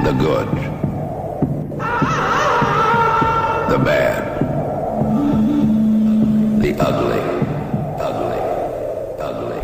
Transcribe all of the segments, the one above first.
The good. The bad. The ugly. Ugly. Ugly.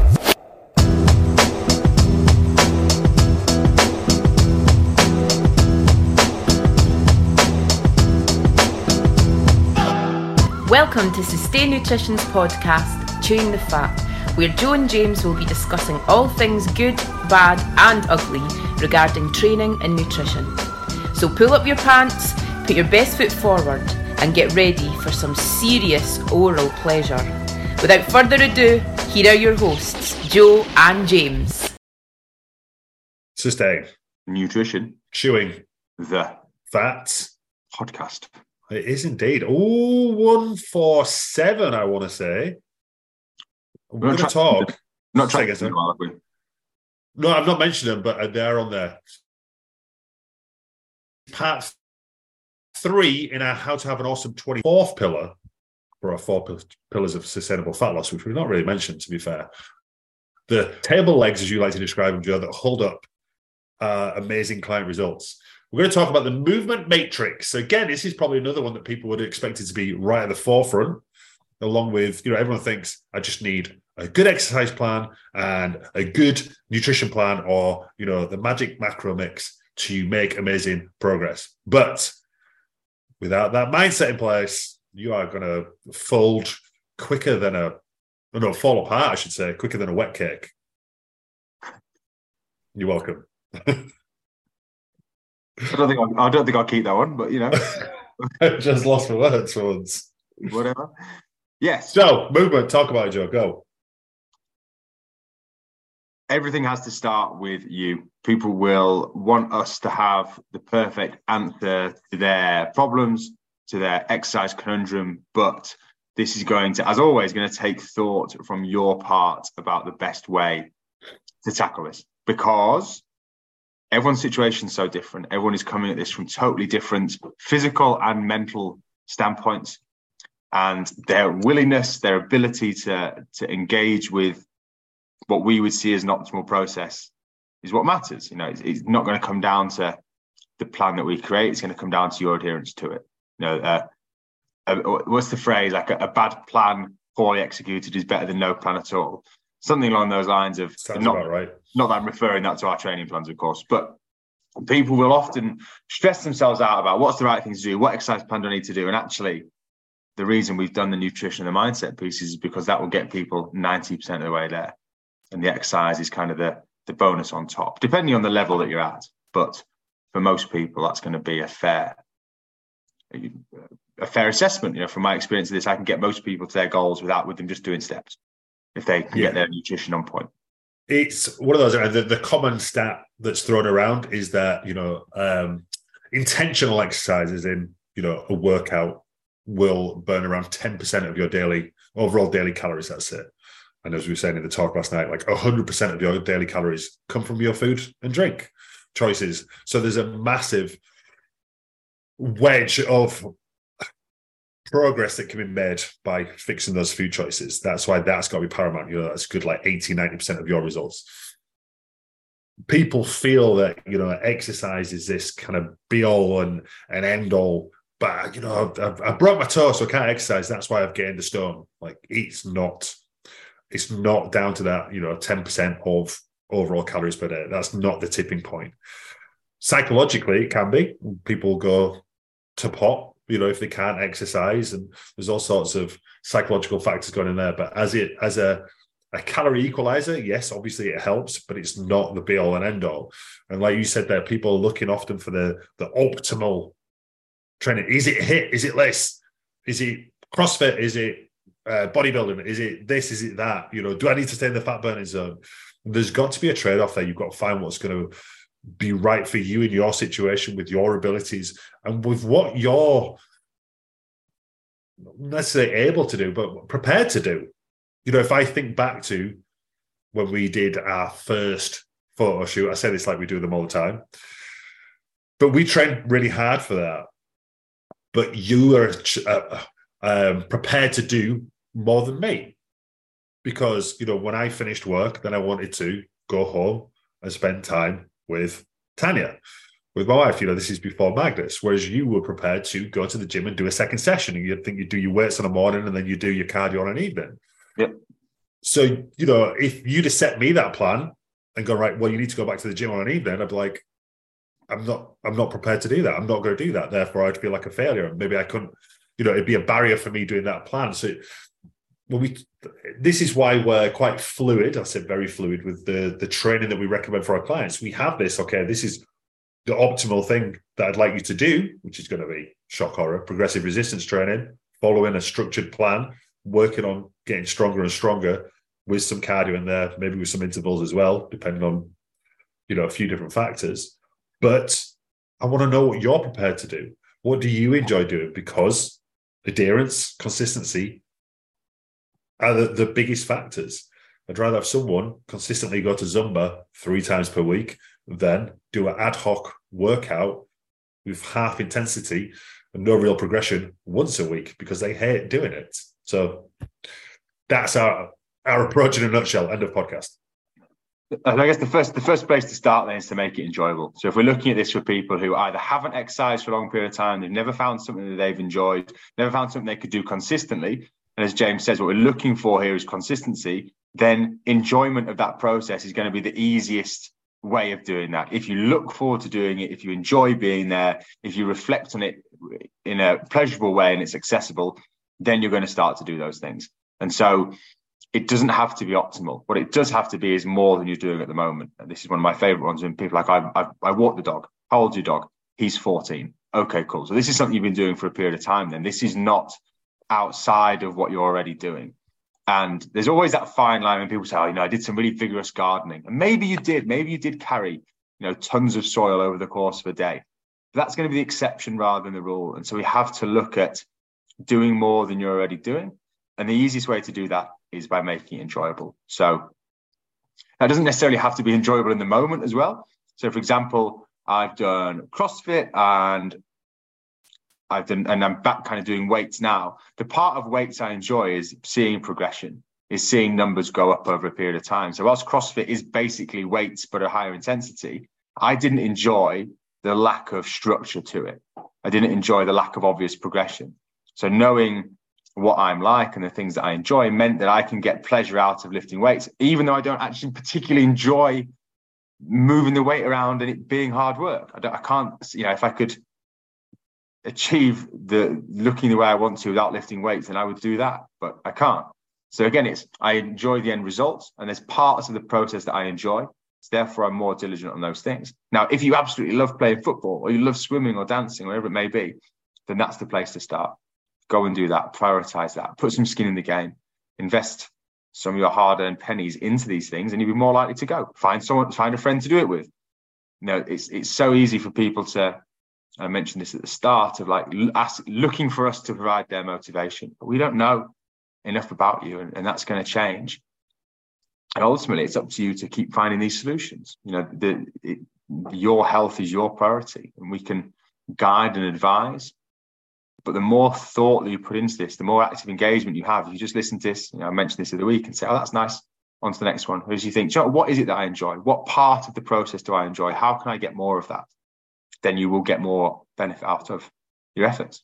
Welcome to Sustain Nutrition's podcast, Chewing the Fat, where Joe and James will be discussing all things good, bad and ugly regarding training and nutrition. So pull up your pants, put your best foot forward and get ready for some serious oral pleasure. Without further ado, here are your hosts, Joe and James. Sustain Nutrition. Chewing The Fat podcast. It is indeed. Oh, 147, I want to say. We're going to talk. Not trying to get them, are we? No, I've not mentioned them, but they're on there. Part 3 in our How to Have an Awesome 24th pillar for our 4 pillars of sustainable fat loss, which we've not really mentioned, to be fair. The table legs, as you like to describe them, Joe, that hold up amazing client results. We're going to talk about the movement matrix. So again, this is probably another one that people would expect it to be right at the forefront, along with, everyone thinks I just need a good exercise plan and a good nutrition plan or, the magic macro mix to make amazing progress. But without that mindset in place, you are going to fall apart, I should say, quicker than a wet cake. You're welcome. I don't think I'll keep that one, but I just lost for words for once. Whatever. Yes. So, movement, talk about it, Joe. Go. Everything has to start with you. People will want us to have the perfect answer to their problems, to their exercise conundrum, but this is going to, as always, going to take thought from your part about the best way to tackle this, because everyone's situation is so different. Everyone is coming at this from totally different physical and mental standpoints, and their willingness, their ability to engage with what we would see as an optimal process is what matters. It's not going to come down to the plan that we create. It's going to come down to your adherence to it. What's the phrase? Like a bad plan poorly executed is better than no plan at all. Something along those lines of. Sounds about right. Not that I'm referring that to our training plans, of course, but people will often stress themselves out about what's the right thing to do, what exercise plan do I need to do, and actually, the reason we've done the nutrition and the mindset pieces is because that will get people 90% of the way there. And the exercise is kind of the bonus on top, depending on the level that you're at. But for most people, that's going to be a fair assessment. From my experience of this, I can get most people to their goals with them just doing steps, if they can get their nutrition on point. It's one of those, the common stat that's thrown around is that, intentional exercises in, a workout will burn around 10% of your overall daily calories. That's it. And as we were saying in the talk last night, like 100% of your daily calories come from your food and drink choices. So there's a massive wedge of progress that can be made by fixing those food choices. That's why that's got to be paramount. That's good, like 80-90% of your results. People feel that, exercise is this kind of be all and end all. But, I broke my toe, so I can't exercise. That's why I've gained a stone. Like, it's not down to that, 10% of overall calories per day. That's not the tipping point. Psychologically, it can be. People go to pot, if they can't exercise, and there's all sorts of psychological factors going in there. But as a calorie equalizer, yes, obviously it helps, but it's not the be all and end all. And like you said there, people are looking often for the optimal training. Is it HIIT? Is it less? Is it CrossFit? Is it bodybuilding? Is it this? Is it that? Do I need to stay in the fat burning zone? There's got to be a trade-off there. You've got to find what's going to be right for you in your situation, with your abilities and with what you're not necessarily able to do, but prepared to do. If I think back to when we did our first photo shoot, I say this like we do them all the time, but we trained really hard for that. But you are prepared to do more than me, because, when I finished work, then I wanted to go home and spend time with Tanya. with my wife, this is before Magnus, whereas you were prepared to go to the gym and do a second session, and you'd think you do your weights in the morning and then you do your cardio on an evening. Yep. So, if you'd have set me that plan and gone, right, well, you need to go back to the gym on an evening, I'd be like, I'm not prepared to do that. I'm not going to do that. Therefore, I'd feel like a failure. And maybe I couldn't, it'd be a barrier for me doing that plan. So this is why we're quite fluid. I said very fluid with the training that we recommend for our clients. We have this, okay, this is the optimal thing that I'd like you to do, which is going to be shock horror, progressive resistance training, following a structured plan, working on getting stronger and stronger with some cardio in there, maybe with some intervals as well, depending on, a few different factors. But I want to know what you're prepared to do. What do you enjoy doing? Because adherence, consistency are the biggest factors. I'd rather have someone consistently go to Zumba 3 times per week than do an ad hoc workout with half intensity and no real progression once a week because they hate doing it. So that's our approach in a nutshell. End of podcast. I guess the first place to start then is to make it enjoyable. So if we're looking at this for people who either haven't exercised for a long period of time, they've never found something that they've enjoyed, never found something they could do consistently, and as James says, what we're looking for here is consistency, then enjoyment of that process is going to be the easiest way of doing that. If you look forward to doing it, if you enjoy being there, if you reflect on it in a pleasurable way and it's accessible, then you're going to start to do those things. And so it doesn't have to be optimal. What it does have to be is more than you're doing at the moment. And this is one of my favorite ones when people are like, I walk the dog. How old's your dog? He's 14. Okay, cool. So this is something you've been doing for a period of time then. This is not outside of what you're already doing. And there's always that fine line when people say, I did some really vigorous gardening. And maybe you did carry, tons of soil over the course of a day. But that's going to be the exception rather than the rule. And so we have to look at doing more than you're already doing. And the easiest way to do that is by making it enjoyable. So that doesn't necessarily have to be enjoyable in the moment as well. So for example, I've done CrossFit and I'm back kind of doing weights now. The part of weights I enjoy is seeing progression, is seeing numbers go up over a period of time. So whilst CrossFit is basically weights, but a higher intensity, I didn't enjoy the lack of structure to it. I didn't enjoy the lack of obvious progression. So knowing what I'm like and the things that I enjoy meant that I can get pleasure out of lifting weights, even though I don't actually particularly enjoy moving the weight around and it being hard work. I can't, if I could achieve looking the way I want to without lifting weights, then I would do that, but I can't. So again, I enjoy the end results and there's parts of the process that I enjoy. So therefore I'm more diligent on those things. Now, if you absolutely love playing football or you love swimming or dancing, whatever it may be, then that's the place to start. Go and do that, prioritize that, put some skin in the game, invest some of your hard-earned pennies into these things, and you'll be more likely to go. Find a friend to do it with. It's so easy for people to, I mentioned this at the start, of looking for us to provide their motivation. But we don't know enough about you, and that's going to change. And ultimately, it's up to you to keep finding these solutions. Your health is your priority, and we can guide and advise. But the more thought that you put into this, the more active engagement you have. If you just listen to this, I mentioned this the other week and say, oh, that's nice. On to the next one. As you think, what is it that I enjoy? What part of the process do I enjoy? How can I get more of that? Then you will get more benefit out of your efforts.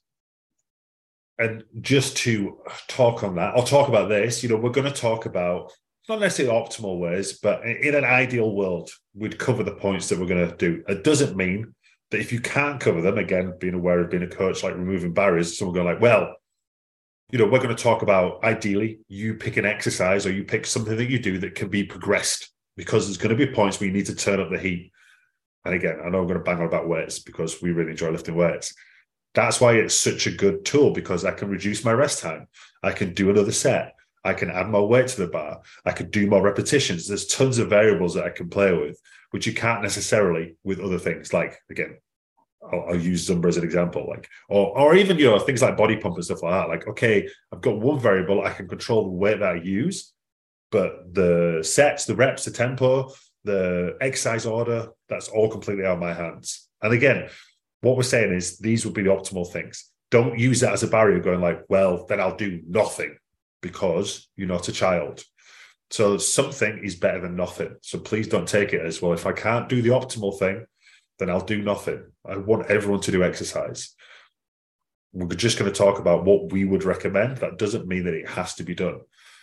And just to talk on that, I'll talk about this. We're going to talk about not necessarily optimal ways, but in an ideal world, we'd cover the points that we're going to do. It doesn't mean that if you can't cover them, again, being aware of being a coach, like removing barriers, someone going like, well, we're going to talk about, ideally, you pick an exercise or you pick something that you do that can be progressed, because there's going to be points where you need to turn up the heat. And again, I know I'm going to bang on about weights because we really enjoy lifting weights. That's why it's such a good tool, because I can reduce my rest time. I can do another set. I can add more weight to the bar. I could do more repetitions. There's tons of variables that I can play with, which you can't necessarily with other things. Like, again, I'll use Zumba as an example, or even, things like body pump and stuff like that. Like, okay, I've got one variable, I can control the weight that I use, but the sets, the reps, the tempo, the exercise order, that's all completely out of my hands. And again, what we're saying is these would be the optimal things. Don't use that as a barrier going like, well, then I'll do nothing, because you're not a child. So something is better than nothing. So please don't take it as, well, if I can't do the optimal thing, then I'll do nothing. I want everyone to do exercise. We're just going to talk about what we would recommend. That doesn't mean that it has to be done.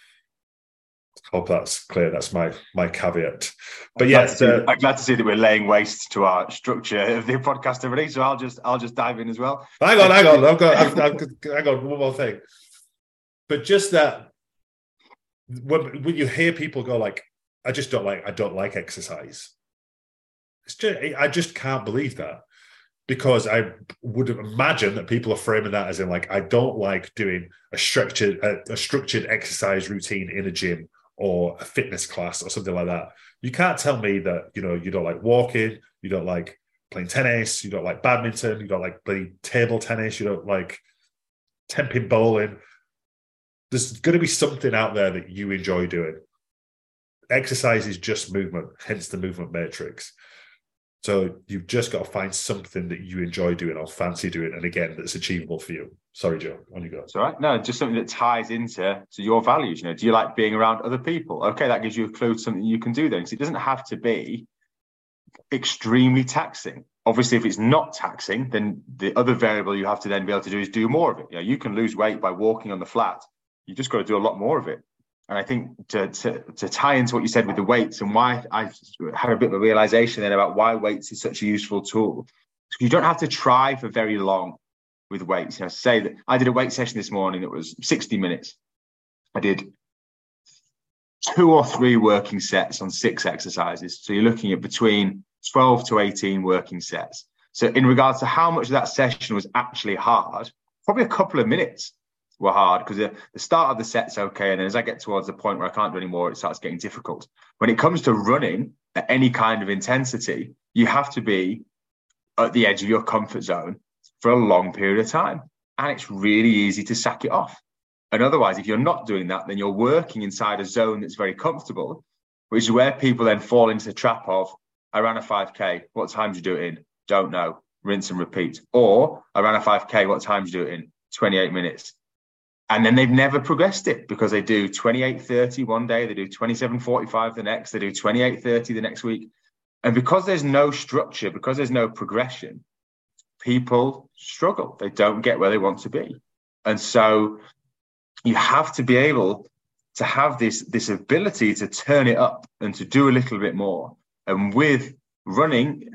Hope that's clear. That's my caveat. But I'm glad to see that we're laying waste to our structure of the podcast already. So I'll just dive in as well. Hang on. Hang on. One more thing. But just that when you hear people go like, I don't like exercise. I just can't believe that, because I would imagine that people are framing that as in like, I don't like doing a structured exercise routine in a gym or a fitness class or something like that. You can't tell me that, you don't like walking, you don't like playing tennis, you don't like badminton, you don't like playing table tennis, you don't like 10-pin bowling. There's going to be something out there that you enjoy doing. Exercise is just movement, hence the movement matrix. So you've just got to find something that you enjoy doing or fancy doing, and again, that's achievable for you. Sorry, Joe, on you go. It's all right. No, just something that ties into your values. Do you like being around other people? Okay, that gives you a clue to something you can do then. Because it doesn't have to be extremely taxing. Obviously, if it's not taxing, then the other variable you have to then be able to do is do more of it. You can lose weight by walking on the flat. You just got to do a lot more of it. And I think to tie into what you said with the weights and why I had a bit of a realization then about why weights is such a useful tool. You don't have to try for very long with weights. Say that I did a weight session this morning that was 60 minutes. I did 2 or 3 working sets on 6 exercises. So you're looking at between 12 to 18 working sets. So in regards to how much of that session was actually hard, probably a couple of minutes were hard, because the start of the set's okay, and then as I get towards the point where I can't do any more, it starts getting difficult. When it comes to running at any kind of intensity, you have to be at the edge of your comfort zone for a long period of time, and it's really easy to sack it off. And otherwise, if you're not doing that, then you're working inside a zone that's very comfortable, which is where people then fall into the trap of, I ran a 5K, what time did you do it in? Don't know, rinse and repeat. Or I ran a 5K, what time did you do it in? 28 minutes. And then they've never progressed it, because they do 28:30 one day, they do 27:45 the next, they do 28:30 the next week. And because there's no structure, because there's no progression, people struggle. They don't get where they want to be. And so you have to be able to have this ability to turn it up and to do a little bit more. And with running,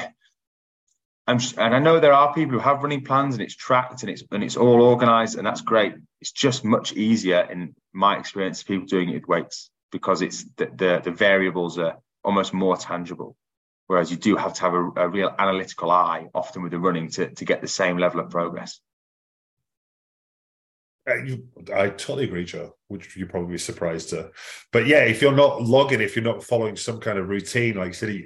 and I know there are people who have running plans and it's tracked and it's all organized, and that's great. It's just much easier, in my experience, people doing it with weights, because it's the variables are almost more tangible. Whereas you do have to have a real analytical eye, often with the running, to get the same level of progress. I totally agree, Joe, which you're probably surprised to. But yeah, if you're not logging, if you're not following some kind of routine, like I said,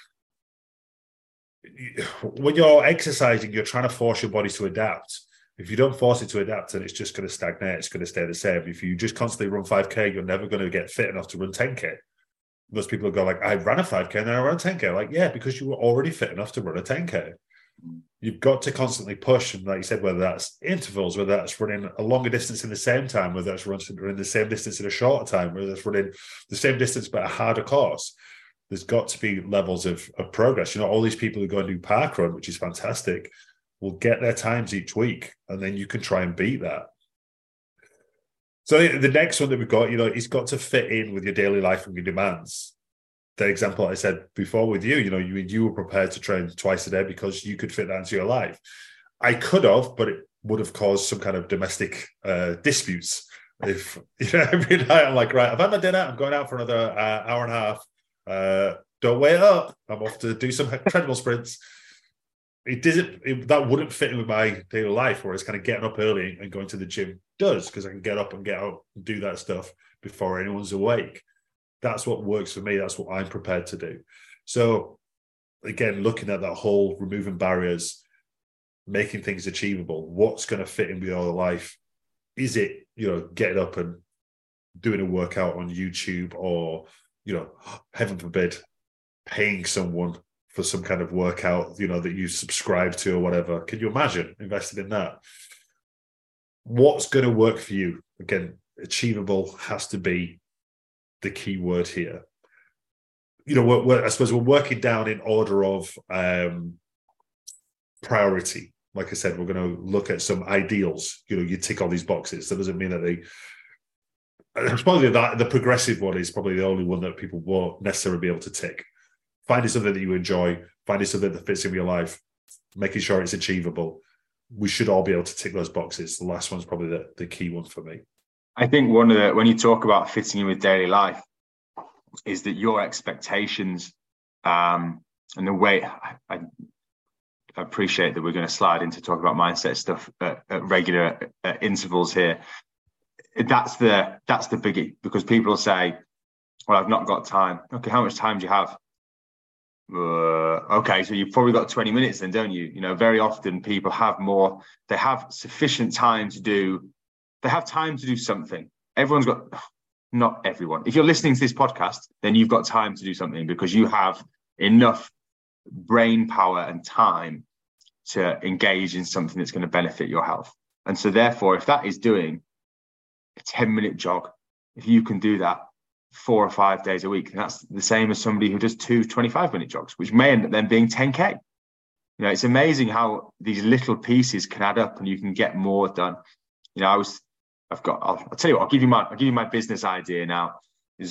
when you're exercising, you're trying to force your body to adapt. If you don't force it to adapt, then it's just going to stagnate. It's going to stay the same. If you just constantly run 5K, you're never going to get fit enough to run 10K. Most people go like, I ran a 5K and then I ran a 10K. Like, yeah, because you were already fit enough to run a 10K. You've got to constantly push. And like you said, whether that's intervals, whether that's running a longer distance in the same time, whether that's running the same distance in a shorter time, whether that's running the same distance but a harder course, there's got to be levels of progress. All these people who go and do parkrun, which is fantastic, will get their times each week, and then you can try and beat that. So the next one that we've got, it's got to fit in with your daily life and your demands. The example I said before with you, you were prepared to train twice a day because you could fit that into your life. I could have, but it would have caused some kind of domestic disputes. If every night I'm like, right, I've had my dinner, I'm going out for another hour and a half. Don't wait up. I'm off to do some treadmill sprints. That wouldn't fit in with my daily life, whereas kind of getting up early and going to the gym does, because I can get up and get out and do that stuff before anyone's awake. That's what works for me. That's what I'm prepared to do. So again, looking at that whole removing barriers, making things achievable, what's going to fit in with your life? Is it, getting up and doing a workout on YouTube, or, heaven forbid, paying someone for some kind of workout, that you subscribe to or whatever? Can you imagine investing in that? What's going to work for you? Again, achievable has to be the key word here. I suppose we're working down in order of priority. Like I said, we're going to look at some ideals. You tick all these boxes. That doesn't mean that it's probably the progressive one is probably the only one that people won't necessarily be able to tick. Finding something that you enjoy, finding something that fits in your life, making sure it's achievable. We should all be able to tick those boxes. The last one's probably the key one for me. I think when you talk about fitting in with daily life, is that your expectations and the way I appreciate that we're going to slide into talk about mindset stuff at regular intervals here. That's the biggie, because people will say, well, I've not got time. Okay, how much time do you have? Okay, so you've probably got 20 minutes then, don't you? Very often people have more, they have sufficient time to do, they have time to do something. Everyone's got, not everyone. If you're listening to this podcast, then you've got time to do something because you have enough brain power and time to engage in something that's going to benefit your health. And so therefore, if that is doing a 10-minute jog, if you can do that 4 or 5 days a week, that's the same as somebody who does 2 25-minute jogs, which may end up then being 10K. It's amazing how these little pieces can add up and you can get more done. I'll tell you what, I'll give you my business idea now. Is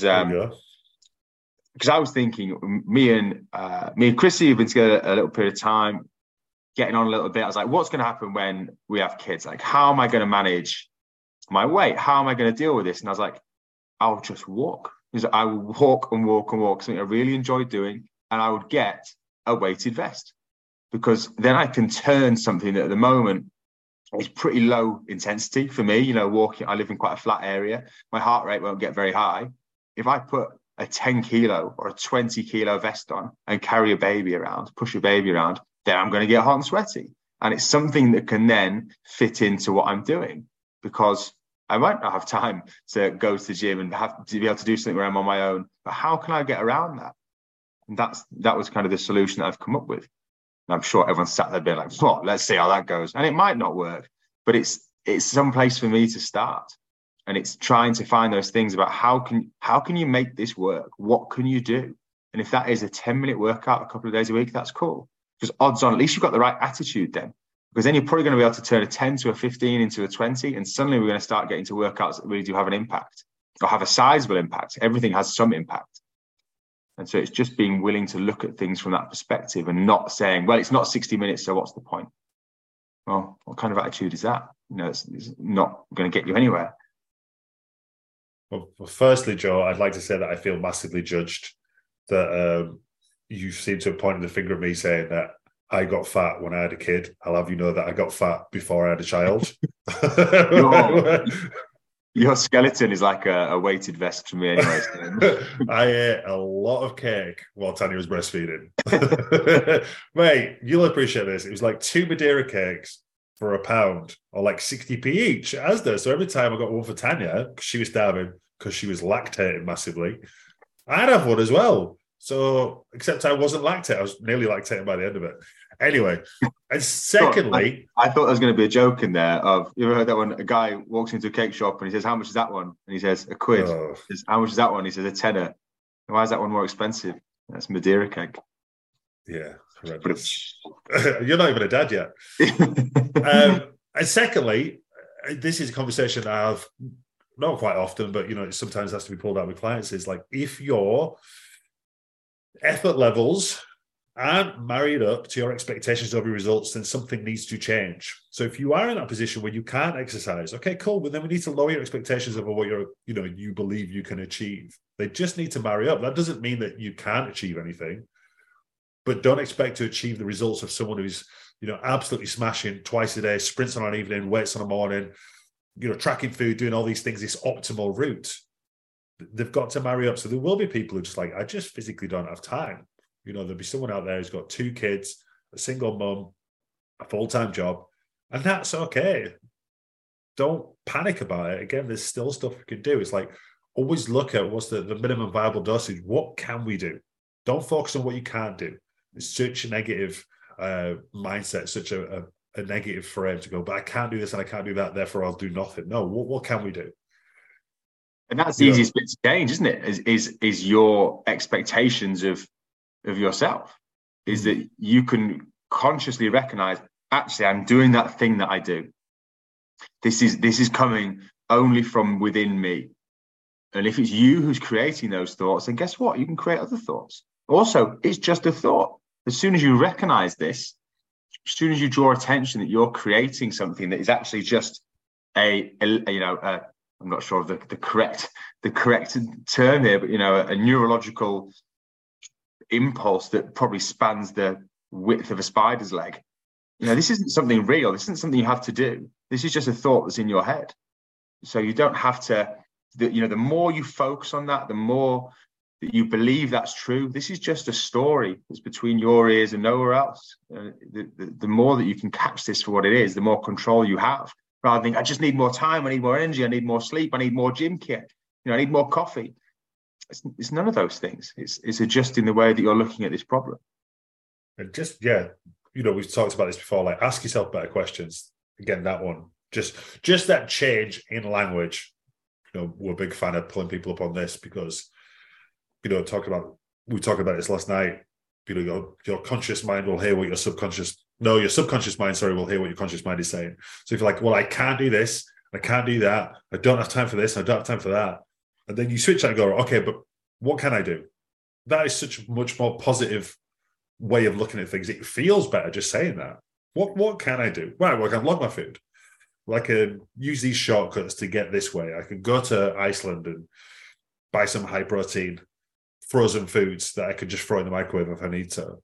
because I was thinking, me and Chrissy have been together a little period of time, getting on a little bit. I was like, what's going to happen when we have kids? Like, how am I going to manage my weight? How am I going to deal with this? And I was like, I'll just walk. I will walk and walk and walk, something I really enjoy doing, and I would get a weighted vest, because then I can turn something that at the moment is pretty low intensity for me. Walking, I live in quite a flat area. My heart rate won't get very high. If I put a 10 kilo or a 20 kilo vest on and carry a baby around, push a baby around, then I'm going to get hot and sweaty. And it's something that can then fit into what I'm doing, because I might not have time to go to the gym and have to be able to do something where I'm on my own. But how can I get around that? And that was kind of the solution that I've come up with. And I'm sure everyone's sat there being like, well, let's see how that goes. And it might not work, but it's some place for me to start. And it's trying to find those things about how can you make this work? What can you do? And if that is a 10-minute workout a couple of days a week, that's cool. Because odds on, at least you've got the right attitude then. Because then you're probably going to be able to turn a 10 to a 15 into a 20. And suddenly we're going to start getting to workouts that really do have an impact, or have a sizable impact. Everything has some impact. And so it's just being willing to look at things from that perspective and not saying, well, it's not 60 minutes, so what's the point? Well, what kind of attitude is that? It's not going to get you anywhere. Well, firstly, Joe, I'd like to say that I feel massively judged, that you seem to have pointed the finger at me saying that I got fat when I had a kid. I'll have you know that I got fat before I had a child. Your skeleton is like a weighted vest for me anyway. I ate a lot of cake while Tanya was breastfeeding. Mate, you'll appreciate this. It was like 2 Madeira cakes for £1, or like 60p each, as there. So every time I got one for Tanya, because she was starving, because she was lactating massively, I'd have one as well. So, except I wasn't lactating. I was nearly lactating by the end of it. Anyway, and secondly... I thought there was going to be a joke in there of, you ever heard that one? A guy walks into a cake shop and he says, how much is that one? And he says, £1. Oh. He says, how much is that one? He says, £10. Why is that one more expensive? That's Madeira cake. Yeah, horrendous. You're not even a dad yet. And secondly, this is a conversation that I have not quite often, but it sometimes has to be pulled out with clients. Is like, if your effort levels aren't married up to your expectations of your results, then something needs to change. So if you are in that position where you can't exercise, okay, cool, but then we need to lower your expectations of what you believe you can achieve. They just need to marry up. That doesn't mean that you can't achieve anything, but don't expect to achieve the results of someone who's absolutely smashing twice a day, sprints on an evening, weights on a morning, tracking food, doing all these things, this optimal route. They've got to marry up. So there will be people who are just like, I just physically don't have time. There'll be someone out there who's got 2 kids, a single mum, a full-time job, and that's okay. Don't panic about it. Again, there's still stuff we can do. It's like, always look at what's the minimum viable dosage. What can we do? Don't focus on what you can't do. It's such a negative mindset, such a negative frame to go, but I can't do this and I can't do that, therefore I'll do nothing. No, what can we do? And that's the easiest bit to change, isn't it? Is your expectations of yourself. Is that you can consciously recognize, actually, I'm doing that thing that I do. This is coming only from within me. And if it's you who's creating those thoughts, then guess what? You can create other thoughts. Also, it's just a thought. As soon as you recognize this, as soon as you draw attention that you're creating something that is actually just I'm not sure of the correct term here, but a neurological impulse that probably spans the width of a spider's leg. This isn't something real. This isn't something you have to do. This is just a thought that's in your head. So you don't have to. The more you focus on that, the more that you believe that's true. This is just a story that's between your ears and nowhere else. The more that you can catch this for what it is, the more control you have. Rather than, I just need more time, I need more energy, I need more sleep, I need more gym kit, I need more coffee. It's none of those things. It's adjusting the way that you're looking at this problem. And we've talked about this before, like ask yourself better questions. Again, that one, just that change in language. We're a big fan of pulling people up on this because, we talked about this last night. Your conscious mind will hear what your subconscious mind, will hear what your conscious mind is saying. So if you're like, well, I can't do this, I can't do that, I don't have time for this, I don't have time for that. And then you switch that and go, okay, but what can I do? That is such a much more positive way of looking at things. It feels better just saying that. What can I do? Right, well, I can log my food. Well, I can use these shortcuts to get this way. I can go to Iceland and buy some high protein frozen foods that I could just throw in the microwave if I need to.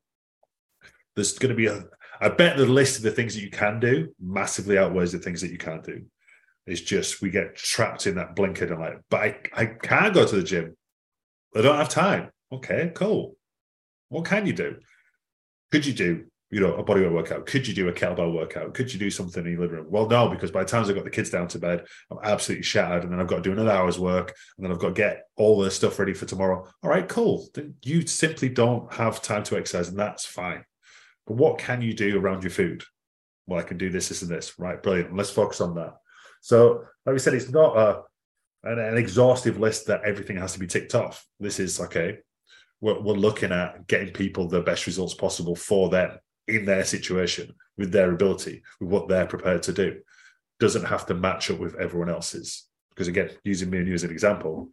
There's going to be I bet the list of the things that you can do massively outweighs the things that you can't do. It's just we get trapped in that blinkered and but I can't go to the gym. I don't have time. Okay, cool. What can you do? Could you do, a bodyweight workout? Could you do a kettlebell workout? Could you do something in your living room? Well, no, because by the time I've got the kids down to bed, I'm absolutely shattered, and then I've got to do another hour's work, and then I've got to get all the stuff ready for tomorrow. All right, cool. Then you simply don't have time to exercise, and that's fine. But what can you do around your food? Well, I can do this, and this. Right, brilliant. Let's focus on that. So, like we said, it's not an exhaustive list that everything has to be ticked off. This is, okay, we're looking at getting people the best results possible for them in their situation, with their ability, with what they're prepared to do. Doesn't have to match up with everyone else's. Because again, using me and you as an example,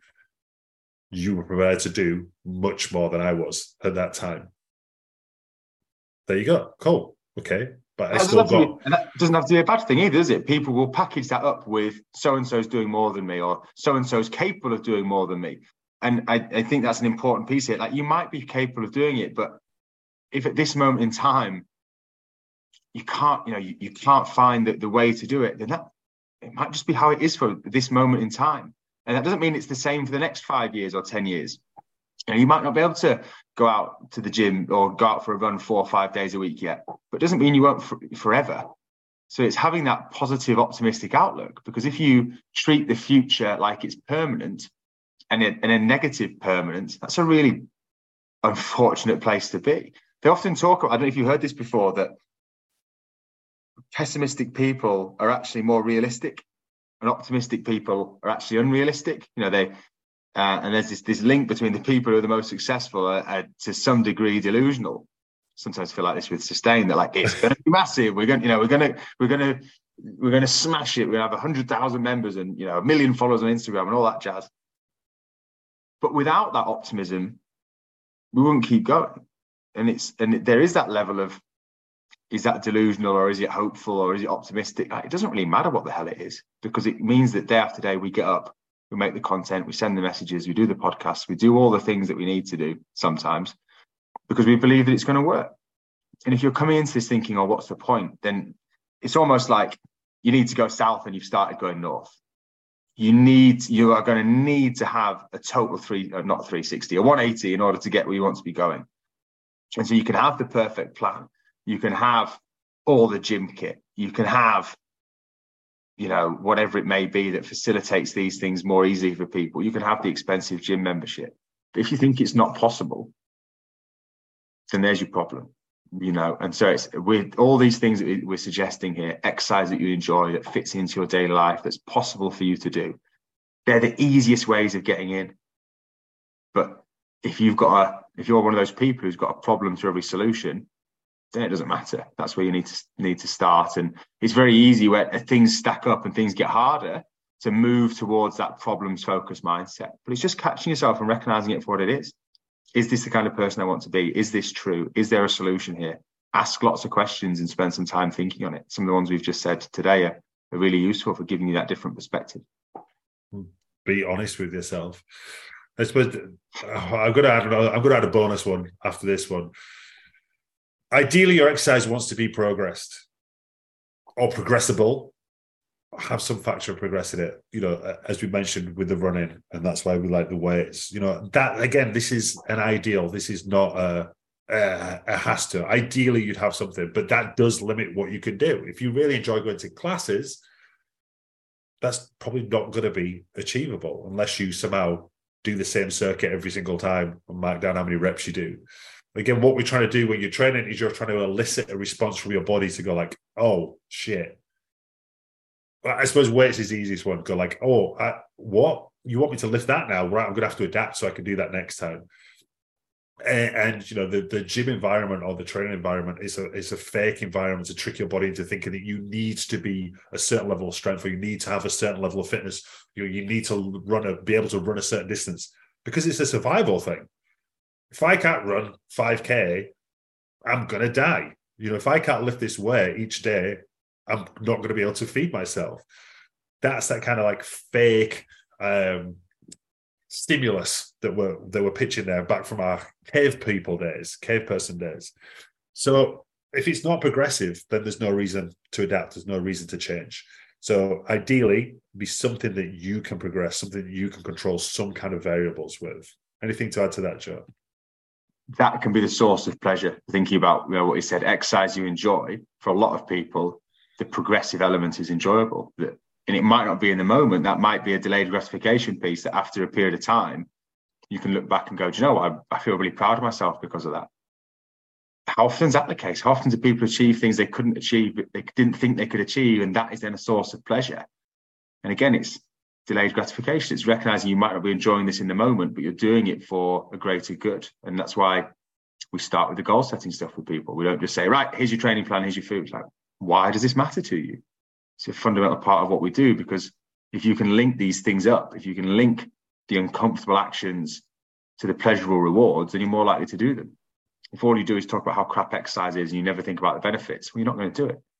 you were prepared to do much more than I was at that time. There you go. Cool. Okay. But and that doesn't have to be a bad thing either, does it? People will package that up with so-and-so's doing more than me, or so-and-so's capable of doing more than me. And I think that's an important piece here. Like, you might be capable of doing it, but if at this moment in time you can't, you can't find the way to do it, then it might just be how it is for this moment in time. And that doesn't mean it's the same for the next 5 years or 10 years. You might not be able to go out to the gym or go out for a run 4 or 5 days a week yet, but it doesn't mean you won't forever. So it's having that positive, optimistic outlook, because if you treat the future like it's permanent and a negative permanent, that's a really unfortunate place to be. They often talk, I don't know if you heard this before, that pessimistic people are actually more realistic and optimistic people are actually unrealistic. And there's this link between the people who are the most successful are to some degree delusional. Sometimes I feel like this with Sustain. They're like, it's going to be massive. We're going to smash it. We're going to have 100,000 members and 1 million followers on Instagram and all that jazz. But without that optimism, we wouldn't keep going. And there is that level of, is that delusional or is it hopeful or is it optimistic? It doesn't really matter what the hell it is, because it means that day after day we get up, we make the content, we send the messages, we do the podcasts, we do all the things that we need to do sometimes because we believe that it's going to work. And if you're coming into this thinking, oh, what's the point? Then it's almost like you need to go south and you've started going north. You are going to need to have a total 360, a 180 in order to get where you want to be going. And so you can have the perfect plan. You can have all the gym kit. You can have, whatever it may be that facilitates these things more easily for people. You can have the expensive gym membership. But if you think it's not possible, then there's your problem, And so it's with all these things that we're suggesting here, exercise that you enjoy, that fits into your daily life, that's possible for you to do. They're the easiest ways of getting in. But if you're one of those people who's got a problem to every solution, then it doesn't matter. That's where you need to start. And it's very easy when things stack up and things get harder to move towards that problems focused mindset. But it's just catching yourself and recognizing it for what it is. Is this the kind of person I want to be? Is this true? Is there a solution here? Ask lots of questions and spend some time thinking on it. Some of the ones we've just said today are really useful for giving you that different perspective. Be honest with yourself. I suppose I'm going to add a bonus one after this one. Ideally, your exercise wants to be progressed or progressible. Have some factor of progress in it, as we mentioned with the running, and that's why we like the weights. That again, this is an ideal. This is not a has to. Ideally, you'd have something, but that does limit what you can do. If you really enjoy going to classes, that's probably not going to be achievable unless you somehow do the same circuit every single time and mark down how many reps you do. Again, what we're trying to do when you're training is you're trying to elicit a response from your body to go like, oh, shit. I suppose weights is the easiest one. Go like, oh, what? You want me to lift that now? Right, I'm going to have to adapt so I can do that next time. And the gym environment or the training environment is a fake environment to trick your body into thinking that you need to be a certain level of strength, or you need to have a certain level of fitness. You need to be able to run a certain distance, because it's a survival thing. If I can't run 5K, I'm going to die. If I can't lift this weight each day, I'm not going to be able to feed myself. That's that kind of like fake stimulus that we're pitching there back from our cave person days. So if it's not progressive, then there's no reason to adapt. There's no reason to change. So ideally, be something that you can progress, something that you can control some kind of variables with. Anything to add to that, Joe? That can be the source of pleasure. Thinking about what he said, exercise you enjoy. For a lot of people, the progressive element is enjoyable. And it might not be in the moment. That might be a delayed gratification piece that after a period of time, you can look back and go, do you know what? I feel really proud of myself because of that. How often is that the case? How often do people achieve things they couldn't achieve, they didn't think they could achieve, and that is then a source of pleasure? And again, it's delayed gratification. It's recognizing you might not be enjoying this in the moment, but you're doing it for a greater good. And that's why we start with the goal setting stuff with people. We don't just say, right, here's your training plan, here's your food. It's like, why does this matter to you? It's a fundamental part of what we do, because if you can link these things up, if you can link the uncomfortable actions to the pleasurable rewards, then you're more likely to do them. If all you do is talk about how crap exercise is and you never think about the benefits, well, you're not going to do it.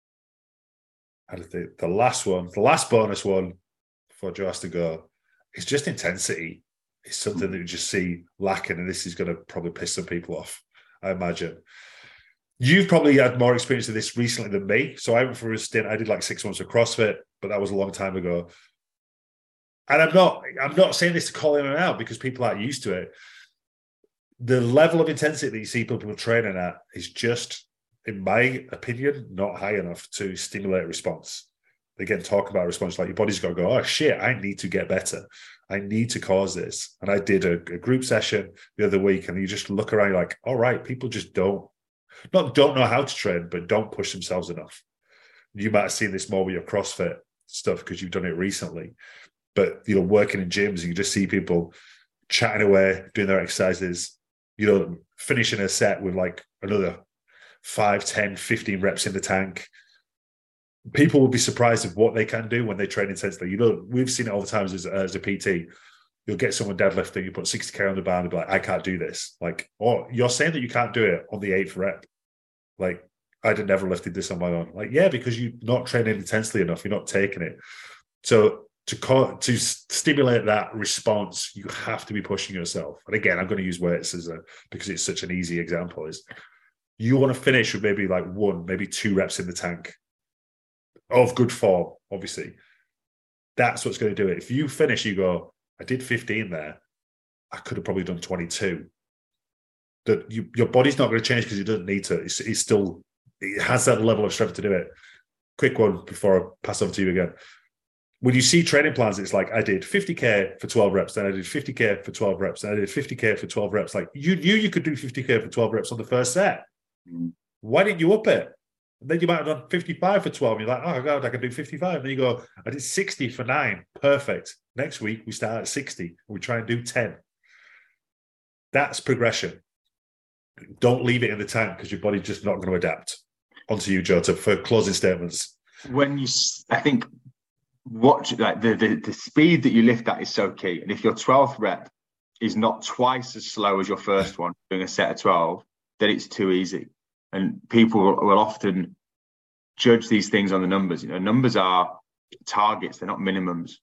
I think the last bonus one before Joe has to go, is just intensity. It's something that you just see lacking, and this is going to probably piss some people off, I imagine. You've probably had more experience of this recently than me. So I went for a stint. I did like 6 months of CrossFit, but that was a long time ago. And I'm not saying this to call anyone out, because people aren't used to it. The level of intensity that you see people training at is just, in my opinion, not high enough to stimulate a response. Again, talk about a response, like your body's got to go, oh shit, I need to get better. I need to cause this. And I did a group session the other week, and you just look around, you're like, all right, people just don't know how to train, but don't push themselves enough. You might have seen this more with your CrossFit stuff because you've done it recently. But, working in gyms, you just see people chatting away, doing their exercises, finishing a set with like another 5, 10, 15 reps in the tank. People will be surprised at what they can do when they train intensely. We've seen it all the time as a PT. You'll get someone deadlifting, you put 60K on the bar, and they'll be like, I can't do this. Like, oh, you're saying that you can't do it on the 8th rep. Like, I'd never lifted this on my own. Like, yeah, because you're not training intensely enough. You're not taking it. So to stimulate that response, you have to be pushing yourself. And again, I'm going to use weights because it's such an easy example. Is you want to finish with maybe like 1, maybe 2 reps in the tank of good form, obviously. That's what's going to do it. If you finish, you go, I did 15 there. I could have probably done 22. Your body's not going to change because it doesn't need to. It has that level of strength to do it. Quick one before I pass over to you again. When you see training plans, it's like, I did 50K for 12 reps, then I did 50K for 12 reps, then I did 50K for 12 reps. Like, you knew you could do 50K for 12 reps on the first set. Why didn't you up it? And then you might have done 55 for 12. And you're like, oh, God, I can do 55. And then you go, I did 60 for 9. Perfect. Next week, we start at 60 and we try and do 10. That's progression. Don't leave it in the tank because your body's just not going to adapt. On to you, Jota, for closing statements. I think watch like the speed that you lift at is so key. And if your 12th rep is not twice as slow as your first one doing a set of 12, then it's too easy. And people will often judge these things on the numbers. Numbers are targets, they're not minimums.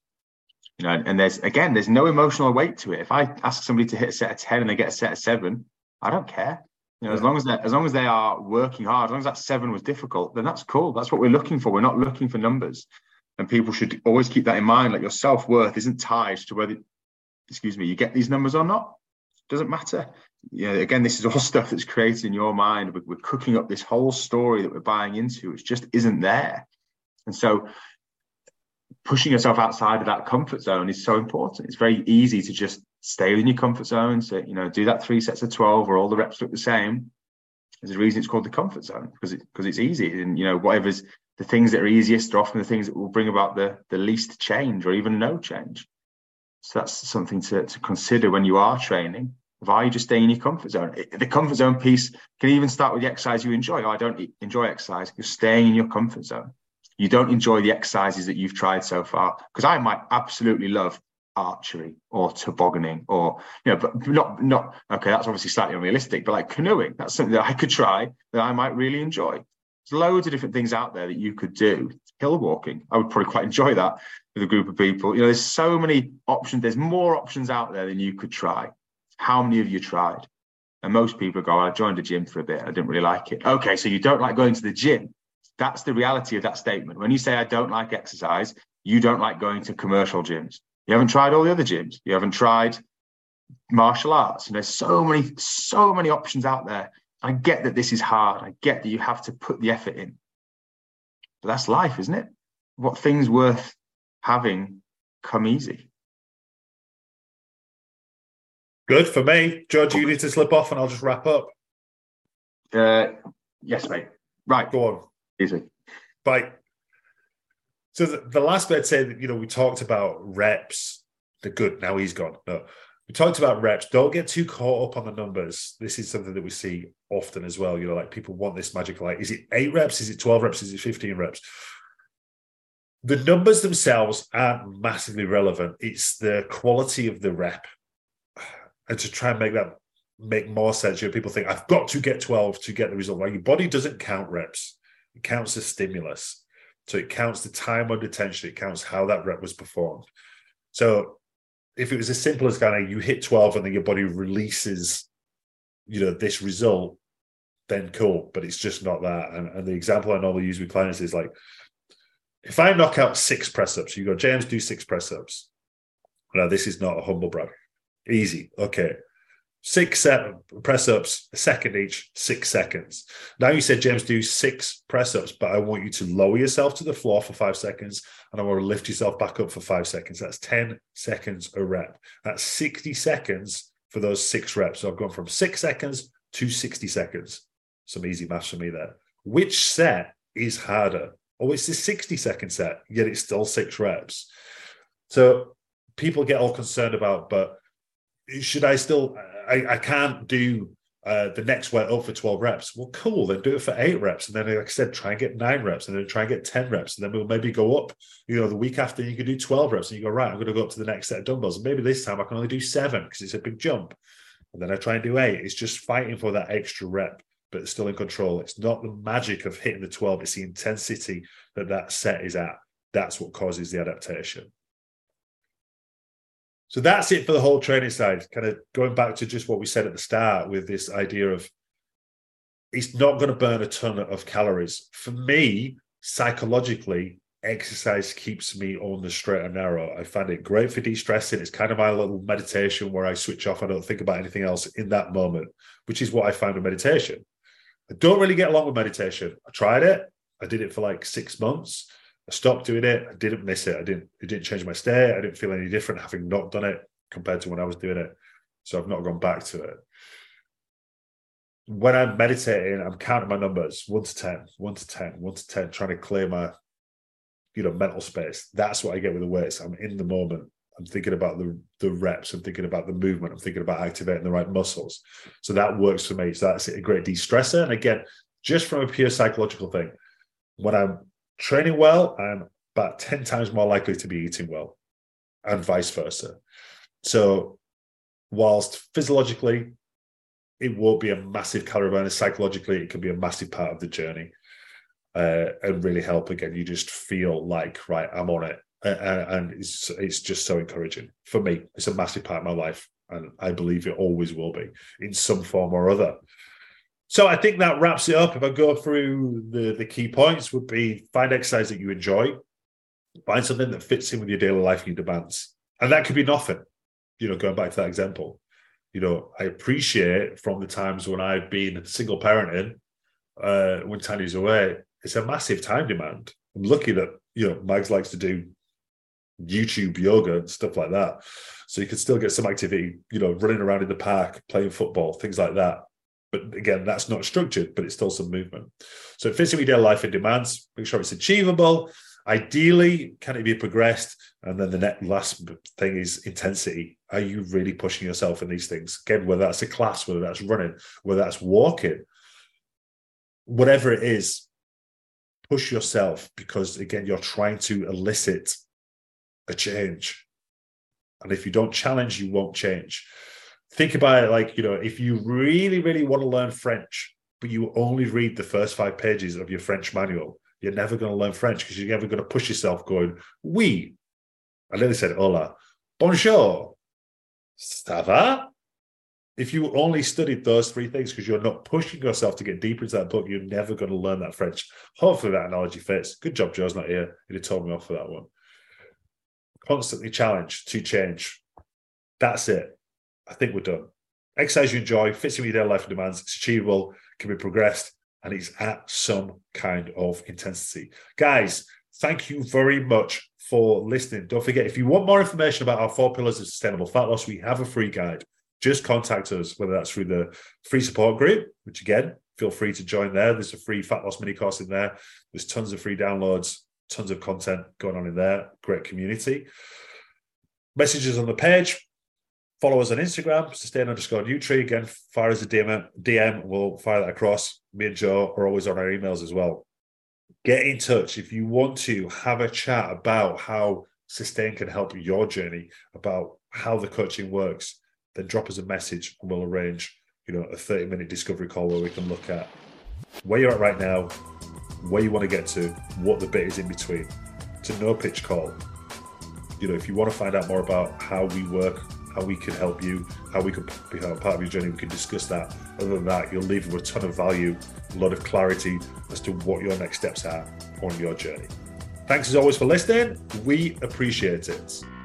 And there's no emotional weight to it. If I ask somebody to hit a set of 10 and they get a set of 7, I don't care. As long as they are working hard, as long as that 7 was difficult, then that's cool. That's what we're looking for. We're not looking for numbers. And people should always keep that in mind. Like, your self-worth isn't tied to whether, you get these numbers or not. It doesn't matter. Again, this is all stuff that's created in your mind. We're cooking up this whole story that we're buying into, which just isn't there. And so pushing yourself outside of that comfort zone is so important. It's very easy to just stay within your comfort zone. So, do that 3 sets of 12 where all the reps look the same. There's a reason it's called the comfort zone, because it's easy. And, whatever's the things that are easiest are often the things that will bring about the least change or even no change. So that's something to consider when you are training. Why are you just staying in your comfort zone? The comfort zone piece can even start with the exercise you enjoy. I don't enjoy exercise. You're staying in your comfort zone. You don't enjoy the exercises that you've tried so far, because I might absolutely love archery or tobogganing or, but not, okay, that's obviously slightly unrealistic, but like canoeing, that's something that I could try that I might really enjoy. There's loads of different things out there that you could do. Hill walking, I would probably quite enjoy that with a group of people. There's so many options. There's more options out there than you could try. How many of you tried? And most people go, I joined a gym for a bit. I didn't really like it. Okay, so you don't like going to the gym. That's the reality of that statement. When you say I don't like exercise, you don't like going to commercial gyms. You haven't tried all the other gyms. You haven't tried martial arts. And there's so many options out there. I get that this is hard. I get that you have to put the effort in. But that's life, isn't it? What things worth having come easy. Good for me. George, you need to slip off and I'll just wrap up. Yes, mate. Right. Go on. Easy. Bye. So the last bit I'd say that, we talked about reps. They're good. Now he's gone. No, we talked about reps. Don't get too caught up on the numbers. This is something that we see often as well. Like, people want this magical, like, is it 8 reps? Is it 12 reps? Is it 15 reps? The numbers themselves aren't massively relevant. It's the quality of the rep. And to try and make more sense, people think, I've got to get 12 to get the result. Like, your body doesn't count reps. It counts the stimulus. So it counts the time under tension. It counts how that rep was performed. So if it was as simple as kind of you hit 12 and then your body releases, this result, then cool. But it's just not that. And the example I normally use with clients is like, if I knock out 6 press-ups, you go, James, do 6 press-ups. Now, this is not a humble brag. Easy. Okay. 6 press-ups, a second each, 6 seconds. Now you said, James, do 6 press-ups, but I want you to lower yourself to the floor for 5 seconds, and I want to lift yourself back up for 5 seconds. That's 10 seconds a rep. That's 60 seconds for those 6 reps. So I've gone from 6 seconds to 60 seconds. Some easy maths for me there. Which set is harder? Oh, it's the 60-second set, yet it's still 6 reps. So people get all concerned about, but should I still... I can't do the next weight up for 12 reps. Well, cool. Then do it for 8 reps. And then, like I said, try and get 9 reps and then try and get 10 reps. And then we'll maybe go up, the week after you can do 12 reps and you go, right, I'm going to go up to the next set of dumbbells. And maybe this time I can only do 7 because it's a big jump. And then I try and do 8. It's just fighting for that extra rep, but it's still in control. It's not the magic of hitting the 12. It's the intensity that set is at. That's what causes the adaptation. So that's it for the whole training side, kind of going back to just what we said at the start with this idea of it's not going to burn a ton of calories. For me, psychologically, exercise keeps me on the straight and narrow. I find it great for de-stressing. It's kind of my little meditation where I switch off. I don't think about anything else in that moment, which is what I find with meditation. I don't really get along with meditation. I tried it. I did it for like 6 months. I stopped doing it. I didn't miss it. It didn't change my state. I didn't feel any different having not done it compared to when I was doing it. So I've not gone back to it. When I'm meditating, I'm counting my numbers, 1 to 10, 1 to 10, 1 to 10, trying to clear my, mental space. That's what I get with the weights. I'm in the moment. I'm thinking about the reps. I'm thinking about the movement. I'm thinking about activating the right muscles. So that works for me. So that's a great de-stressor. And again, just from a pure psychological thing, when I'm training well, I'm about 10 times more likely to be eating well, and vice versa. So whilst physiologically, it won't be a massive calorie burner, psychologically, it can be a massive part of the journey, and really help. Again, you just feel like, right, I'm on it. And it's just so encouraging. For me, it's a massive part of my life, and I believe it always will be in some form or other. So I think that wraps it up. If I go through the key points, would be find exercise that you enjoy, find something that fits in with your daily life and your demands. And that could be nothing, going back to that example. I appreciate from the times when I've been single parenting, when Tanya's away, it's a massive time demand. I'm lucky that, Mags likes to do YouTube yoga and stuff like that. So you can still get some activity, running around in the park, playing football, things like that. But again, that's not structured, but it's still some movement. So it fits in with your life and demands. Make sure it's achievable. Ideally, can it be progressed? And then the last thing is intensity. Are you really pushing yourself in these things? Again, whether that's a class, whether that's running, whether that's walking, whatever it is, push yourself, because again, you're trying to elicit a change. And if you don't challenge, you won't change. Think about it like, if you really, really want to learn French, but you only read the first 5 pages of your French manual, you're never going to learn French, because you're never going to push yourself going, oui. I nearly said hola, bonjour, ça va? If you only studied those 3 things because you're not pushing yourself to get deeper into that book, you're never going to learn that French. Hopefully that analogy fits. Good job, Joe's not here. He'd have told me off for that one. Constantly challenge to change. That's it. I think we're done. Exercise you enjoy, fits in with your daily life and demands, it's achievable, can be progressed, and it's at some kind of intensity. Guys, thank you very much for listening. Don't forget, if you want more information about our 4 pillars of sustainable fat loss, we have a free guide. Just contact us, whether that's through the free support group, which again, feel free to join there. There's a free fat loss mini course in there. There's tons of free downloads, tons of content going on in there. Great community. Messages on the page. Follow us on Instagram, sustain_Nutri. Again, fire us a DM. We'll fire that across. Me and Joe are always on our emails as well. Get in touch if you want to have a chat about how Sustain can help your journey, about how the coaching works. Then drop us a message and we'll arrange, a 30-minute discovery call where we can look at where you're at right now, where you want to get to, what the bit is in between. It's a no-pitch call. If you want to find out more about how we work, how we can help you, how we can be part of your journey, we can discuss that. Other than that, you'll leave with a ton of value, a lot of clarity as to what your next steps are on your journey. Thanks as always for listening. We appreciate it.